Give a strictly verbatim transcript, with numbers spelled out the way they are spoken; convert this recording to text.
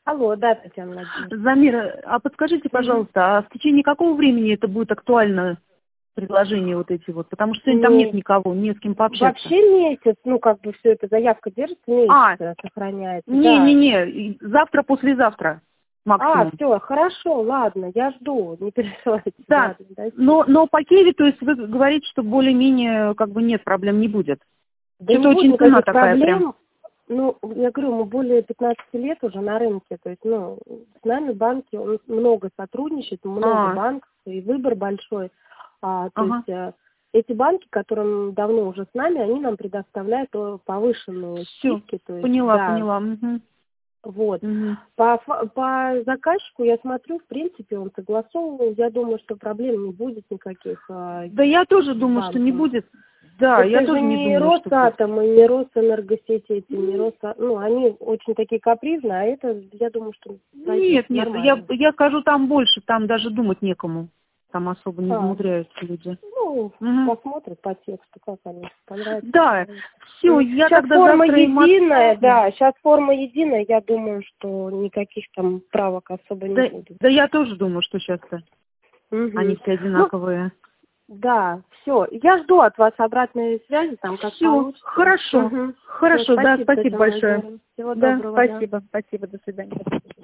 Алло, да, Татьяна Владимировна. Замира, а подскажите, пожалуйста, а в течение какого времени это будет актуально, предложения вот эти вот? Потому что сегодня там Ну, нет никого, не с кем пообщаться. вообще месяц, ну, как бы все это, заявка держится, месяц А, сохраняется. Да. не-не-не, завтра, послезавтра максимум. А, все, хорошо, ладно, я жду, не переживайте. Да, Ладно, да, но, но по Киеве, то есть вы говорите, что более-менее как бы нет, проблем не будет. Да Что-то не будет очень цена никаких такая прям. проблем. Ну, я говорю, мы более пятнадцати лет уже на рынке, то есть, ну, с нами банки он много сотрудничает, много А, банков, и выбор большой. А, то ага. есть э, эти банки, которые давно уже с нами, они нам предоставляют э, повышенные Все, скидки, то есть, поняла, да, поняла. Угу. вот. Угу. По, фа- по заказчику я смотрю, в принципе, он согласовывал, я думаю, что проблем не будет никаких а, Да я тоже с думаю, что не банком. будет. Да, я Это же тоже не не думаю, что будет. Росатом и не Росэнергосети, эти, не Роса... Ну, они очень такие капризные, а это, я думаю, что пройдет Нет, нет, я, нормально. я скажу там больше, там даже думать некому. Там особо не А, замудряются люди. ну, Угу. посмотрят по тексту, как они понравится. Да, все, я Сейчас тогда форма завтра им единая, отправлю. да, сейчас форма единая, я думаю, что никаких там правок особо не Да, будет. да я тоже думаю, что сейчас-то они Угу. все Ну, одинаковые. да, все. Я жду от вас обратной связи, там как Все, получится. хорошо, Угу. Все, хорошо, да, спасибо, спасибо Татьяна большое. Владимировна. Всего Да, доброго, да. спасибо, спасибо, до свидания.